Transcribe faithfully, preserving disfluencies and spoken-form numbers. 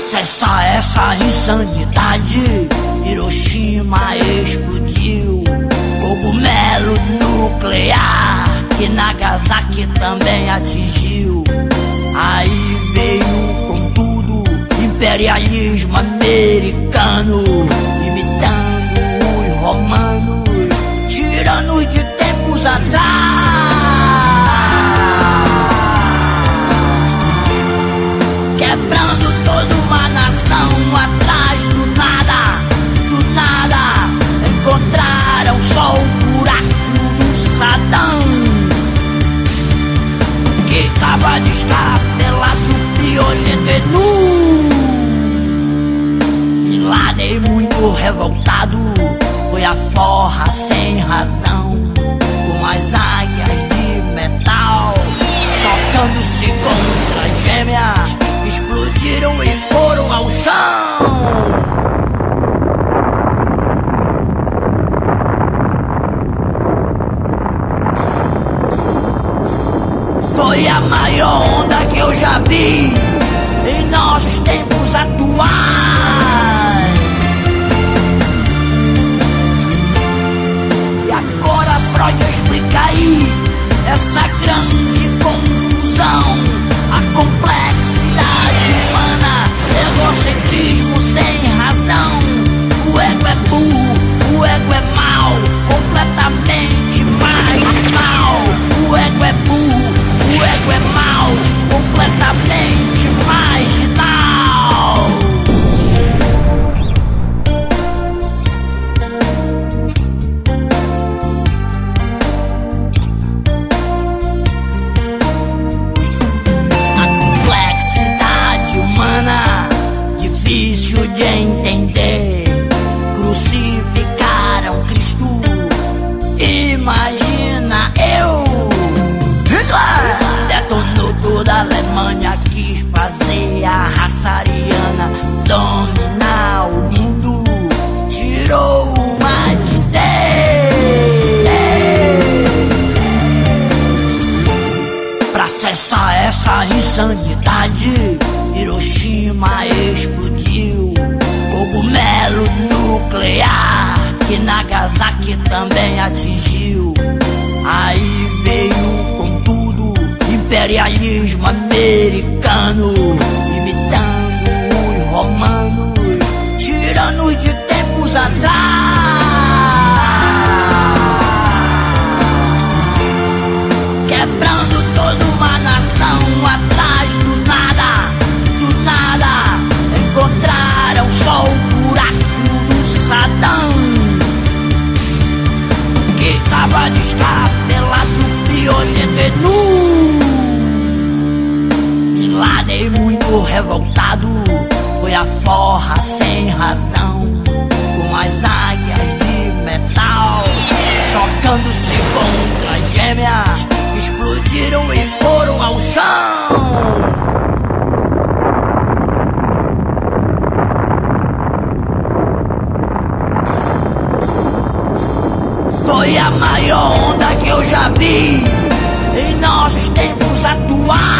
cessar essa insanidade, Hiroshima explodiu. Cogumelo nuclear que Nagasaki também atingiu. Aí veio com tudo imperialismo americano, imitando os romanos, tiranos de tempos atrás, quebrando toda uma nação atrás do nada, do nada. Encontraram só o buraco do Saddam, que tava descabelado, violento e nu. Bin Laden, muito revoltado, foi a forra sem razão, com as águias de metal, chocando-se contra as gêmeas, explodiram e foram ao chão. Foi a maior onda que eu já vi em nossos tempos atuais. E agora Freud explica aí essa grande confusão, a complexidade humana, egocentrismo sem razão. O ego é burro, o ego é mau, completamente marginal. O ego é burro, o ego é mau, completamente marginal. A complexidade humana, difícil de entender. Crucificaram Cristo, imagina eu. Detonou toda a Alemanha, quis fazer a raça ariana dominar o mundo, tirou uma de Deus. Pra cessar essa insanidade, Hiroshima explodiu. Cogumelo nuclear que Nagasaki também atingiu. Aí veio com tudo imperialismo americano, imitando os romanos, tiranos de tempos atrás, quebrando toda uma nação atrás do nada, do nada. Encontraram só o buraco do Saddam, que tava descabelado, violento e nu. Bin Laden, muito revoltado, foi a forra sem razão, com as águias de metal, chocando-se contra as gêmeas, explodiram e foram ao chão. Foi a maior onda que eu já vi em nossos tempos atuais.